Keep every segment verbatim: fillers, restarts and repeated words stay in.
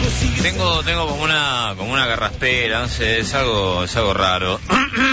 Tengo, tengo como una, como una garraspera, no sé, es algo, es algo raro.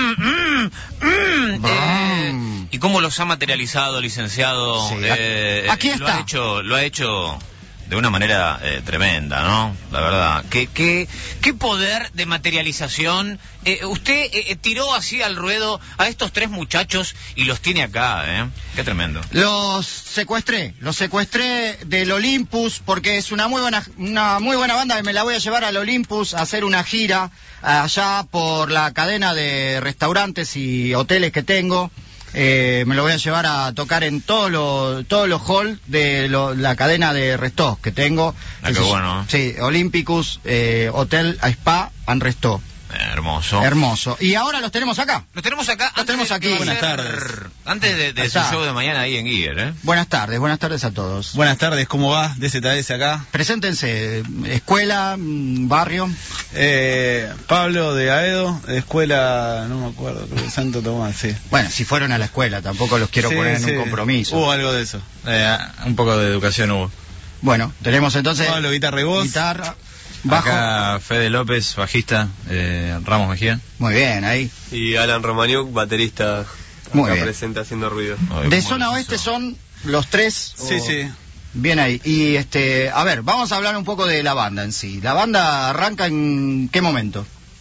eh, ¿Y cómo los ha materializado, licenciado? Sí, eh, aquí está. Lo ha hecho, lo ha hecho de una manera eh, tremenda, ¿no? La verdad. ¿Qué, qué, qué poder de materialización? Eh, usted eh, tiró así al ruedo a estos tres muchachos y los tiene acá, ¿eh? Qué tremendo. Los secuestré, los secuestré del Olympus porque es una muy buena, una muy buena banda que me la voy a llevar al Olympus a hacer una gira allá por la cadena de restaurantes y hoteles que tengo. Eh, me lo voy a llevar a tocar en todos los todos los halls de lo, la cadena de restos que tengo. Ah, qué bueno. Sí, Olympicus, eh, Hotel Spa and Resto. Hermoso. Hermoso. Y ahora los tenemos acá. Los tenemos acá. Los tenemos aquí. Buenas tardes. Antes de, de su show de mañana ahí en Gear, ¿eh? Buenas tardes, buenas tardes a todos. Buenas tardes, ¿cómo va? D Z S acá. Preséntense, escuela, barrio. Eh, Pablo de Aedo, escuela, no me acuerdo, creo que Santo Tomás, sí. Bueno, si fueron a la escuela, tampoco los quiero Sí, poner en sí. un compromiso. Hubo algo de eso. Eh, un poco de educación hubo. Bueno, tenemos entonces... Pablo, guitarra y voz. Guitarra, bajo. Acá Fede López, bajista, eh, Ramos Mejía. Muy bien, ahí. Y Alan Romaniuk, baterista, Muy acá bien. presente haciendo ruido. Ay, De ¿cómo zona es oeste eso? son los tres. Sí, o- sí. Bien ahí. Y este, a ver, vamos a hablar un poco de la banda en sí. ¿La banda arranca en qué momento?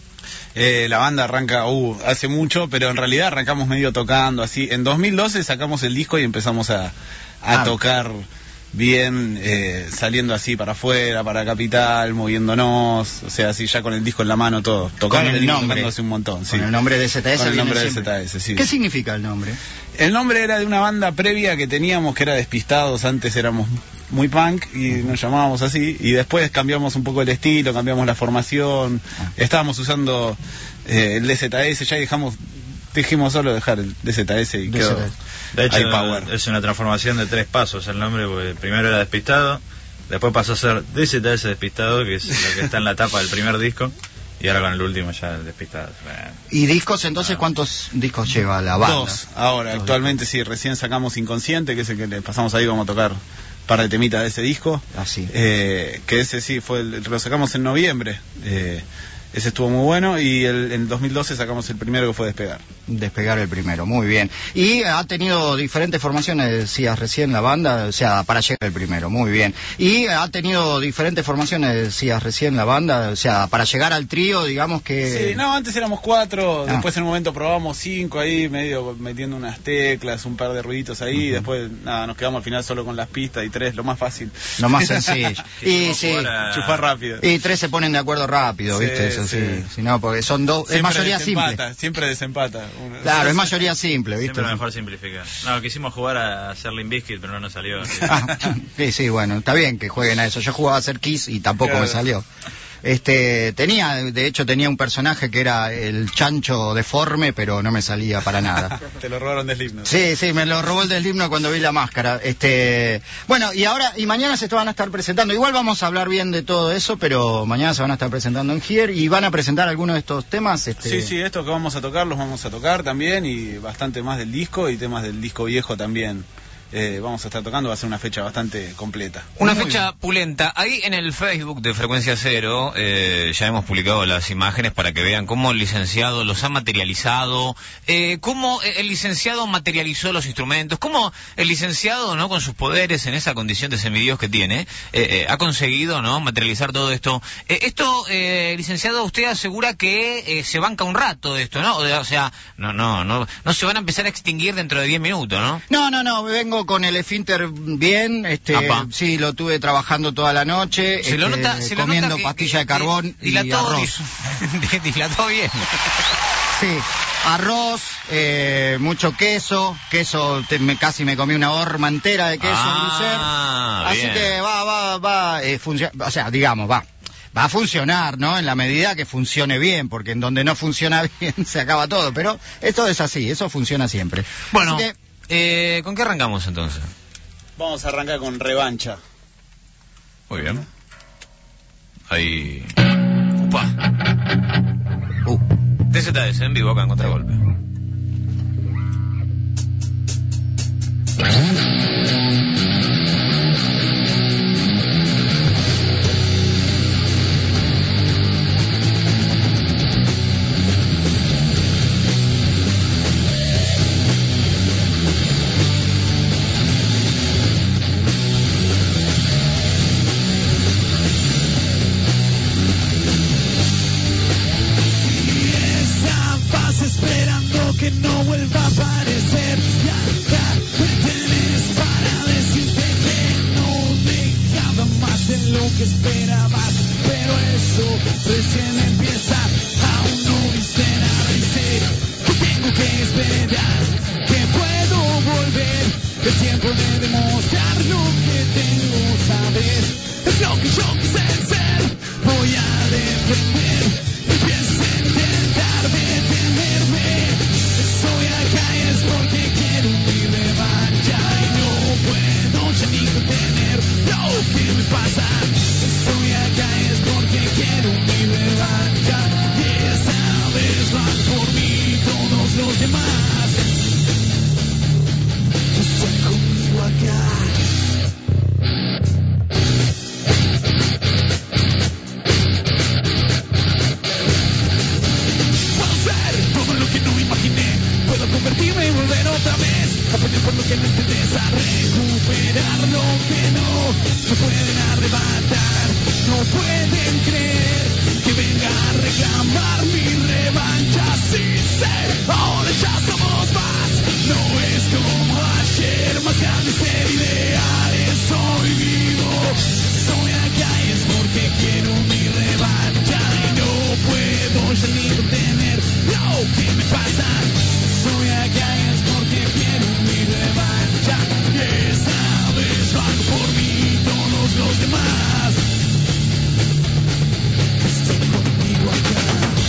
Eh, la banda arranca uh, hace mucho, pero en realidad arrancamos medio tocando así. En dos mil doce sacamos el disco y empezamos a, a Ah. tocar bien, eh, saliendo así para afuera, para Capital, moviéndonos, o sea, así ya con el disco en la mano todo. Tocar Con el venimos nombre. tocando hace un montón, sí. Con el nombre de Z S. Con el viene nombre de siempre. Z S, sí. ¿Qué significa el nombre? El nombre era de una banda previa que teníamos que era Despistados, antes éramos muy punk y nos llamábamos así, y después cambiamos un poco el estilo, cambiamos la formación, estábamos usando eh, el D Z S, ya dejamos, dijimos solo dejar el D Z S y D quedó Z S. De hecho, High Power. es una transformación de tres pasos el nombre, porque primero era Despistado, después pasó a ser D Z S Despistado, que es lo que está en la tapa del primer disco, y ahora con el último ya el Despistado. Bueno. ¿Y discos entonces cuántos discos lleva la banda? Dos, ahora, Dos actualmente sí, recién sacamos Inconsciente, que es el que le pasamos ahí, vamos a tocar un par de temitas de ese disco. Así. Eh, que ese sí, fue el, lo sacamos en noviembre. Eh, ese estuvo muy bueno y el, en dos mil doce sacamos el primero que fue Despegar. Despegar el primero, muy bien. Y ha tenido diferentes formaciones, decías recién, la banda, o sea, para llegar el primero, muy bien. Y ha tenido diferentes formaciones, decías recién, la banda, o sea, para llegar al trío, digamos que... Sí, no, antes éramos cuatro, Ah. después en un momento probamos cinco ahí, medio metiendo unas teclas, un par de ruiditos ahí, y después nada, nos quedamos al final solo con las pistas y tres, lo más fácil. Lo más sencillo. y Quisimos sí, jugar a- Chufar rápido. y tres se ponen de acuerdo rápido, Sí, ¿viste? Eso sí. sí. Si no, porque son dos, es Siempre mayoría desempata, simple. Siempre desempata. Uno- Claro, es mayoría simple, ¿viste? Siempre mejor simplificar. No, quisimos jugar a hacer Limp Bizkit, pero no nos salió. así. Ah, sí, sí, bueno, está bien que jueguen a eso. Yo jugaba a hacer Kiss y tampoco Claro. me salió. Este, tenía, de hecho tenía un personaje que era el chancho deforme, pero no me salía para nada. Te lo robaron de Slipknot. Sí, sí, me lo robó el del himno cuando vi la máscara. Este, bueno, y ahora, y mañana se te van a estar presentando. Igual vamos a hablar bien de todo eso, pero mañana se van a estar presentando en Here y van a presentar algunos de estos temas. Este... Sí, sí, esto que vamos a tocar los vamos a tocar también y bastante más del disco y temas del disco viejo también. Eh, vamos a estar tocando, va a ser una fecha bastante completa. Una Muy fecha pulenta. Ahí en el Facebook de Frecuencia Cero eh, ya hemos publicado las imágenes para que vean cómo el licenciado los ha materializado, eh, cómo el licenciado materializó los instrumentos, cómo el licenciado, ¿no?, con sus poderes en esa condición de semidios que tiene, eh, eh, ha conseguido, ¿no?, materializar todo esto. Eh, esto, eh, licenciado, usted asegura que eh, se banca un rato de esto, ¿no? O sea, no, no, no, no se van a empezar a extinguir dentro de diez minutos, ¿no? No, no, no, vengo con el esfínter bien, este, Apa. sí, lo tuve trabajando toda la noche, Se lo este, nota, se lo comiendo nota que- pastilla de que- carbón que y dilató, arroz. dilató bien. Sí, arroz, eh, mucho queso, queso, te- me, casi me comí una horma entera de queso Ah, en Lucer. bien. Así que va, va, va, eh, funcio- o sea, digamos, va. Va a funcionar, ¿no? En la medida que funcione bien, porque en donde no funciona bien se acaba todo. Pero esto es así, eso funciona siempre. Bueno, Así que, eh, ¿con qué arrancamos entonces? Vamos a arrancar con Revancha. Muy bien. Ahí. Upa. uh, D Z S en vivo acá en Contragolpe. que esperabas, pero eso recién empieza. Aún no viste nada y sé que tengo que esperar, que puedo volver. Es tiempo de demostrar lo que tengo, sabes. Es lo que yo quise ser. Voy a defender. Empieza a intentar detenerme. Estoy acá y es porque quiero mi revancha y no puedo ya ni contener lo que me pasa. Estoy acá y es porque quiero mi revancha y esta vez van por mí todos los demás. Estoy conmigo acá. Puedo convertirme y volver otra vez. Aprender por lo que no entiendes, a recuperar lo que no me pueden arrebatar. No pueden creer que venga a reclamar mi revancha. Sí sé, ahora ya somos más. No es como ayer, más grandes ser ideales. Soy vivo, estoy acá y es porque quiero mi revancha y no puedo ya ni contener lo que me pasa. Estoy acá y es porque quiero mi revancha y esta vez van por mí todos los demás. Estoy conmigo acá.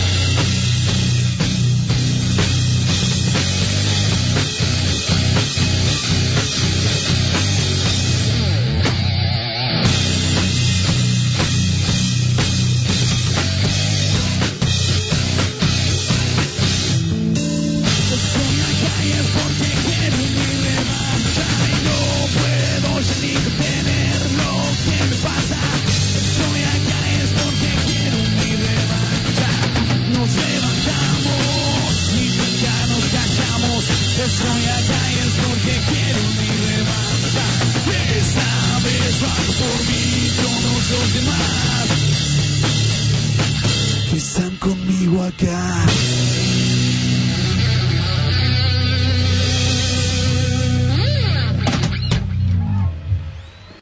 Estoy acá y es porque quiero mi revancha. Esta vez van por mí todos los demás. Están conmigo acá.